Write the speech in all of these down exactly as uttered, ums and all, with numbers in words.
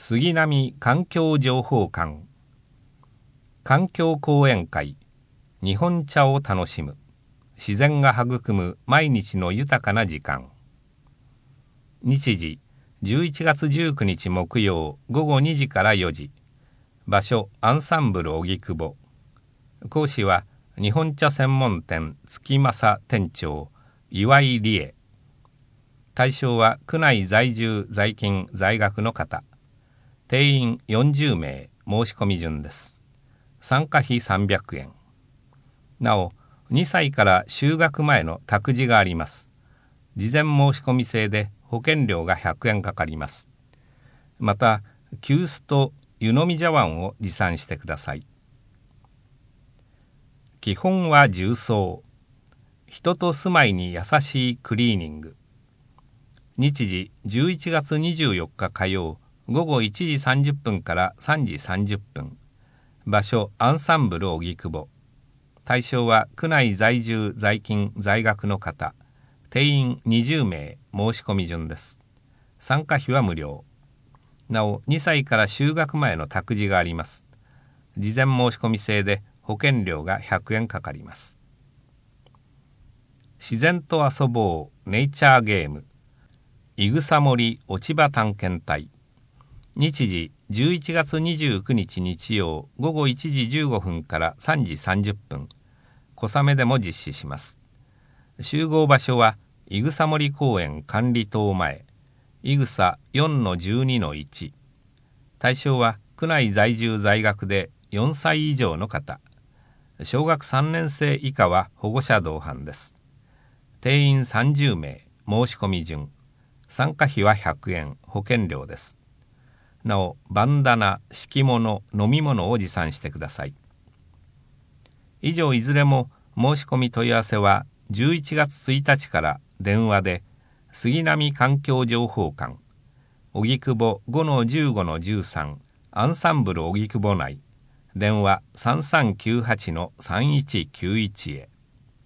杉並環境情報館環境講演会日本茶を楽しむ自然が育む毎日の豊かな時間。日時じゅういちがつじゅうくにち木曜ごごにじからよじ。場所アンサンブル荻窪。講師は日本茶専門店月政店長岩井理恵。対象は区内在住在勤在学の方。定員よんじゅうめい、申し込み順です。参加費さんびゃくえん。なおにさいから就学前の託児があります。事前申し込み制で保険料がひゃくえんかかります。また急須と湯飲み茶碗を持参してください。基本は重曹。人と住まいに優しいクリーニング。日時じゅういちがつにじゅうよっか火曜ごごいちじさんじゅっぷんからさんじさんじゅっぷん。場所アンサンブル荻窪。対象は区内在住在勤在学の方。定員にじゅうめい、申し込み順です。参加費は無料。なおにさいから就学前の託児があります。事前申し込み制で保険料がひゃくえんかかります。自然と遊ぼうネイチャーゲームいぐさ森落ち葉探検隊。日時じゅういちがつにじゅうくにち日曜ごごいちじじゅうごふんからさんじさんじゅっぷん。小雨でも実施します。集合場所はいぐさ森公園管理棟前いぐさ よんのじゅうにのいち。対象は区内在住在学でよんさい以上の方。小学さんねんせい以下は保護者同伴です。定員さんじゅうめい、申し込み順。参加費はひゃくえん、保険料です。なおバンダナ、敷物、飲み物を持参してください。以上いずれも申し込み問い合わせはじゅういちがつついたちから電話で杉並環境情報館荻窪 ごのじゅうごのじゅうさん アンサンブル荻窪内電話 さんさんきゅうはちのさんいちきゅういち へ。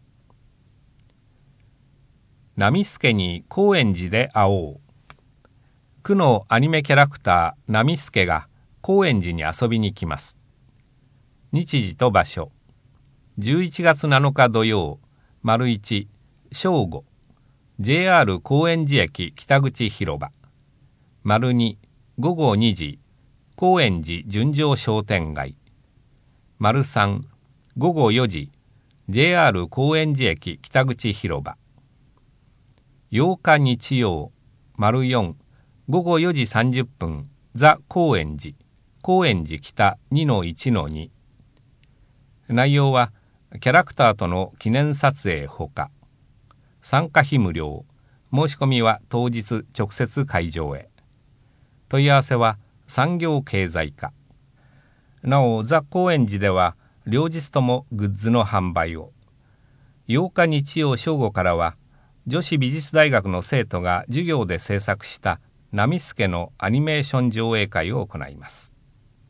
波助に高円寺で会おう。区のアニメキャラクター波助が高円寺に遊びに来ます。日時と場所じゅういちがつなのか土曜丸いち正午 ジェイアール 高円寺駅北口広場丸にごごにじ高円寺純情商店街丸さんごごよじ ジェイアール 高円寺駅北口広場ようか日曜丸よんごごよじさんじゅっぷんザ・高円寺高円寺北 にのいちのに。内容はキャラクターとの記念撮影ほか参加費無料。申し込みは当日直接会場へ。問い合わせは産業経済課。なおザ・高円寺では両日ともグッズの販売を。ようか日曜正午からは女子美術大学の生徒が授業で制作した波助のアニメーション上映会を行います。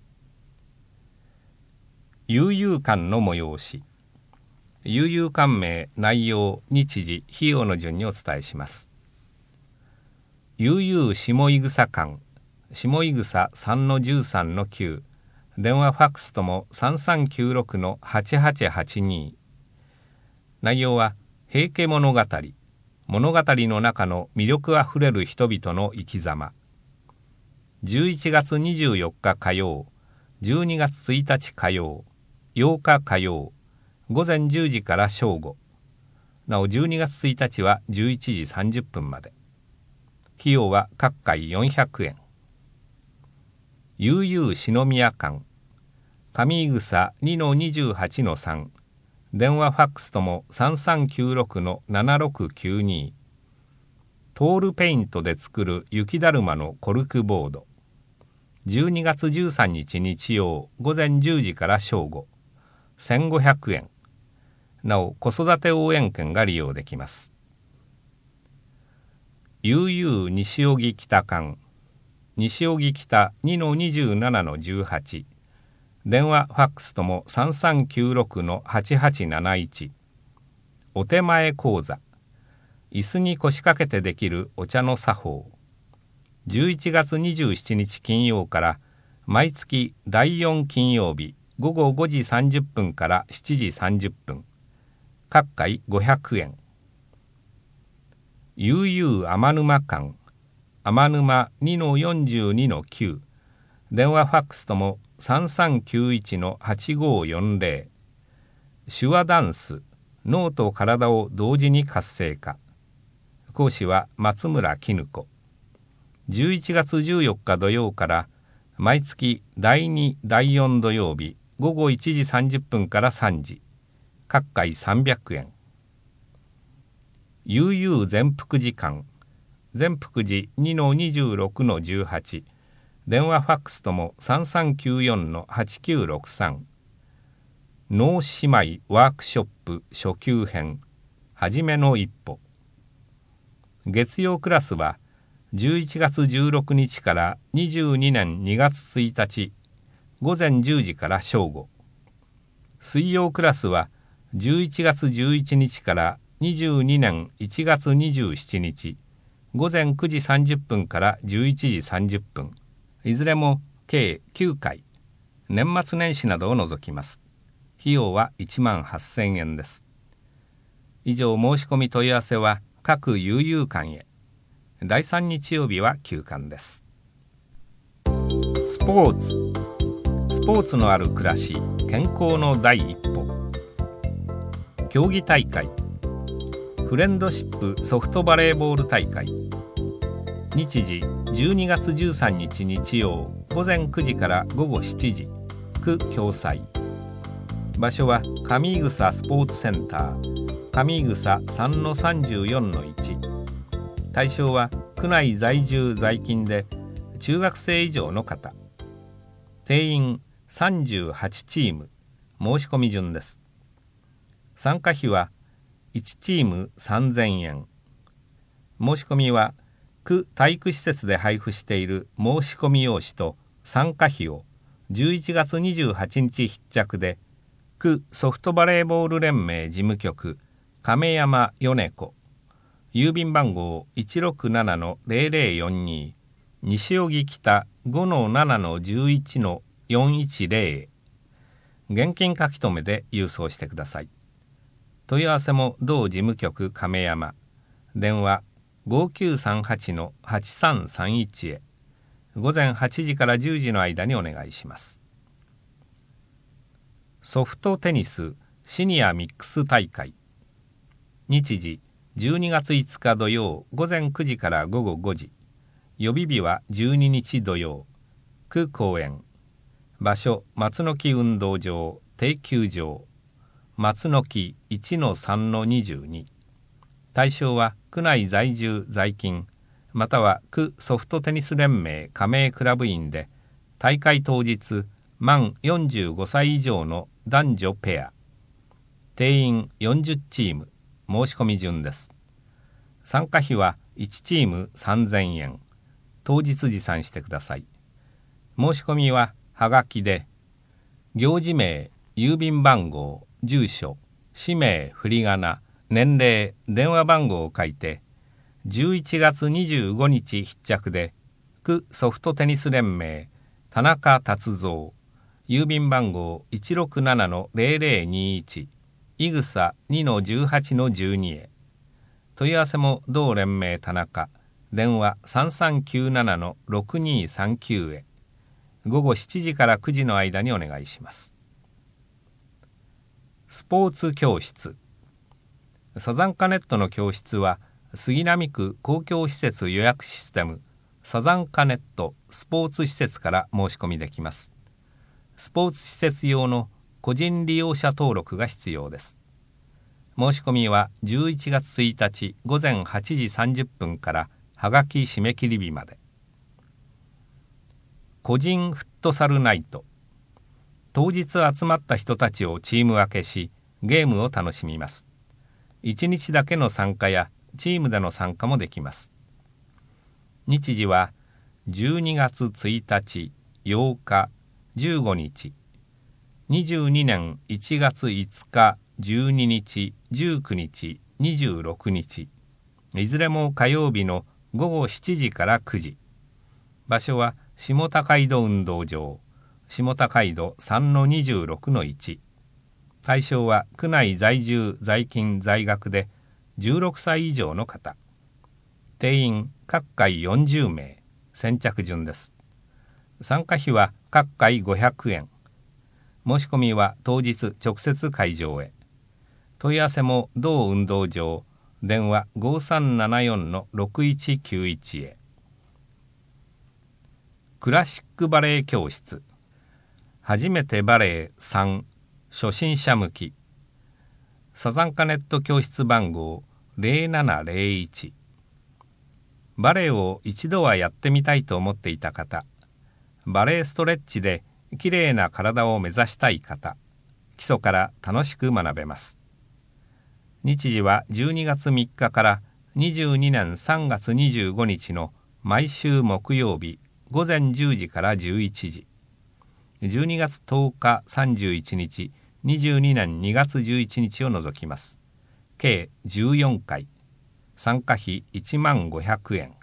悠々館の催し。悠々館名、内容、日時、費用の順にお伝えします。悠々下井草館下井草 さんのじゅうさんのきゅう。電話ファックスともさんさんきゅうろくのはちはちはちに。内容は平家物語物語の中の魅力あふれる人々の生き様。じゅういちがつにじゅうよっか火曜じゅうにがつついたち火曜ようか火曜ごぜんじゅうじから正午。なおじゅうにがつついたちはじゅういちじさんじゅっぷんまで。費用は各回よんひゃくえん。悠々篠宮館上井草 にのにじゅうはちのさん。電話ファックスともさんさんきゅうろくのななろくきゅうに。トールペイントで作る雪だるまのコルクボード。じゅうにがつじゅうさんにち日曜ごぜんじゅうじから正午。せんごひゃくえん。なお子育て応援券が利用できます。悠々西荻北館西荻北 にのにじゅうななのじゅうはち。電話ファックスともさんさんきゅうろくのはちはちなないち。お手前講座椅子に腰掛けてできるお茶の作法。 じゅういちがつにじゅうしちにち金曜から毎月だいよん金曜日ごごごじさんじゅっぷんからしちじさんじゅっぷん。各回ごひゃくえん。悠々天沼間天沼 にのよんじゅうにのきゅう。電話ファックスとも さんさんきゅういちのはちごよんぜろ。手話ダンス、脳と体を同時に活性化。講師は松村絹子。じゅういちがつじゅうよっか土曜から毎月だいに、だいよん土曜日ごごいちじさんじゅっぷんからさんじ。各回さんびゃくえん。悠々全福時間全福寺 にのにじゅうろくのじゅうはち。電話ファックスとも さんさんきゅうよんのはちきゅうろくさん。脳姉妹ワークショップ初級編はじめの一歩。月曜クラスはじゅういちがつじゅうろくにちからにじゅうにねんにがつついたちごぜんじゅうじから正午。水曜クラスはじゅういちがつじゅういちにちからにじゅうにねんいちがつにじゅうしちにちごぜんくじさんじゅっぷんからじゅういちじさんじゅっぷん。いずれも計きゅうかい。年末年始などを除きます。費用はいちまんはっせんえんです。以上、申し込み問い合わせは各悠々館へ。だいさん日曜日は休館です。スポーツスポーツのある暮らし、健康の第一歩。競技大会フレンドシップソフトバレーボール大会。日時じゅうにがつじゅうさんにち日曜ごぜんくじからごごしちじ。区共催。場所は上井草スポーツセンター上井草 さんのさんじゅうよんのいち。対象は区内在住在勤で中学生以上の方。定員さんじゅうはちチーム。申し込み順です。参加費はいちチームさんぜんえん。申し込みは区体育施設で配布している申し込み用紙と参加費をじゅういちがつにじゅうはちにち必着で区ソフトバレーボール連盟事務局亀山米子郵便番号 いちろくななのぜろぜろよんに 西荻北 ごのななのじゅういちのよんいちぜろ へ現金書き留めで郵送してください。問い合わせも同事務局亀山。電話ごきゅうさんはちのはちさんさんいちへ。午前はちじからじゅうじの間にお願いします。ソフトテニスシニアミックス大会。日時じゅうにがついつか土曜ごぜんくじからごごごじ。予備日はじゅうににち土曜。区公園。場所松の木運動場定休場。松の木 いちのさんのにじゅうに。対象は区内在住在勤または区ソフトテニス連盟加盟クラブ員で大会当日満よんじゅうごさい以上の男女ペア。定員よんじゅうチーム。申し込み順です。参加費はいちチームさんぜんえん。当日持参してください。申し込みははがきで行事名、郵便番号、住所、氏名、振り仮名、年齢、電話番号を書いてじゅういちがつにじゅうごにち必着で区ソフトテニス連盟田中達三郵便番号 いちろくななのぜろぜろにいち 井草 にのじゅうはちのじゅうに へ。問い合わせも同連盟田中。電話さんさんきゅうななのろくにさんきゅうへ。ごごしちじからくじの間にお願いします。スポーツ教室。サザンカネットの教室は杉並区公共施設予約システムサザンカネットスポーツ施設から申し込みできます。スポーツ施設用の個人利用者登録が必要です。申し込みはじゅういちがつついたちごぜんはちじさんじゅっぷんからはがき締め切り日まで。個人フットサルナイト。当日集まった人たちをチーム分けしゲームを楽しみます。いちにちだけの参加やチームでの参加もできます。日時はじゅうにがつついたち、ようか、じゅうごにち、にじゅうにねんいちがついつか、じゅうににち、じゅうくにち、にじゅうろくにち。いずれも火曜日のごごしちじからくじ。 場所は下高井戸運動場、下高井戸 さんのにじゅうろくのいち。対象は区内在住在勤在学でじゅうろくさい以上の方。定員各回よんじゅうめい、先着順です。参加費は各回ごひゃくえん。申し込みは当日直接会場へ。問い合わせも同運動場、電話 ごさんななよんのろくいちきゅういち へ。クラシックバレエ教室。初めてバレエさん、初心者向き。サザンカネット教室番号ゼロななゼロいち。バレエを一度はやってみたいと思っていた方、バレエストレッチできれいな体を目指したい方、基礎から楽しく学べます。日時はじゅうにがつみっかからにじゅうにねんさんがつにじゅうごにちの毎週木曜日ごぜんじゅうじからじゅういちじ、じゅうにがつとおかさんじゅういちにち、にじゅうにねんにがつじゅういちにちを除きます。計じゅうよんかい。参加費いちまんごひゃくえん。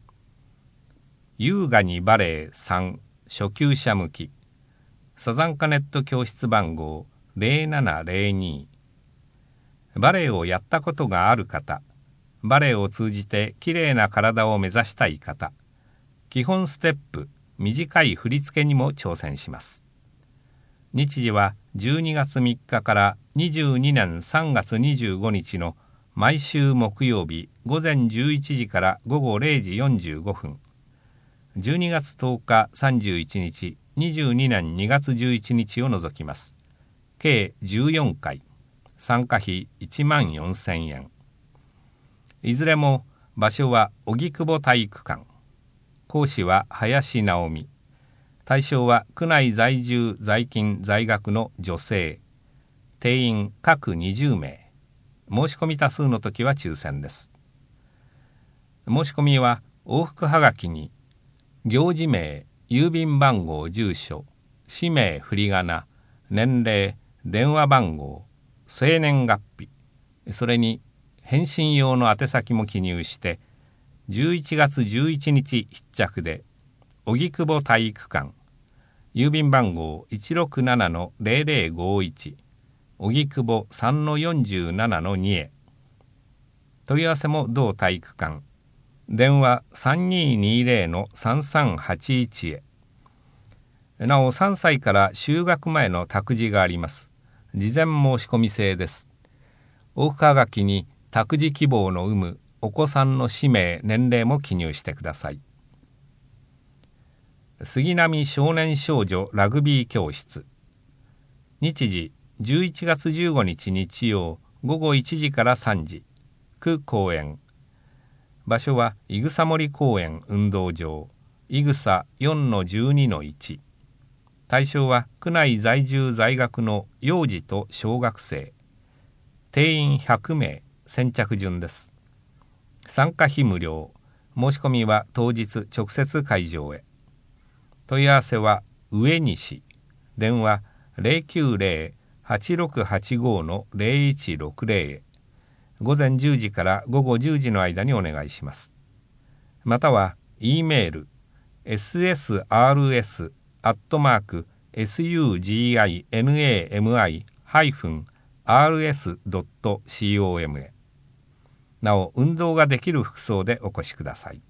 優雅にバレエさん、初級者向き。サザンカネット教室番号ゼロななゼロに。バレエをやったことがある方、バレエを通じてきれいな体を目指したい方、基本ステップ、短い振り付けにも挑戦します。日時はじゅうにがつみっかからにじゅうにねんさんがつにじゅうごにちの毎週木曜日ごぜんじゅういちじからごごれいじよんじゅうごふん、じゅうにがつとおかさんじゅういちにち、にじゅうにねんにがつじゅういちにちを除きます。計じゅうよんかい。参加費いちまんよんせんえん。いずれも場所は荻窪体育館。講師は林直美。対象は区内在住在勤在学の女性。定員各にじゅうめい。申し込み多数の時は抽選です。申し込みは往復はがきに行事名、郵便番号、住所、氏名、振り仮名、年齢、電話番号、生年月日、それに返信用の宛先も記入してじゅういちがつじゅういちにち必着で荻窪体育館、郵便番号 いちろくななのゼロゼロごいち、荻窪 さんのよんじゅうななのに へ。問い合わせも同体育館、電話 さんにーにーぜろのさんさんはちいち へ。なおさんさいから就学前の託児があります。事前申し込み制です。往復はがきに託児希望の有無、お子さんの氏名、年齢も記入してください。杉並少年少女ラグビー教室。日時じゅういちがつじゅうごにち日曜ごごいちじからさんじ、区公園。場所は伊草森公園運動場、伊草 よんのじゅうにのいち。対象は区内在住在学の幼児と小学生。定員ひゃくめい、先着順です。参加費無料。申し込みは当日直接会場へ。問い合わせは上西。電話 ゼロきゅうゼロ はちろくはちご のゼロいちろくゼロ へ。午前じゅうじから午後じゅうじの間にお願いします。または E メール エスエスアールエス アットマーク エスユージーアイエヌエーエムアイ ハイフン アールエス ドット コム へ。なお運動ができる服装でお越しください。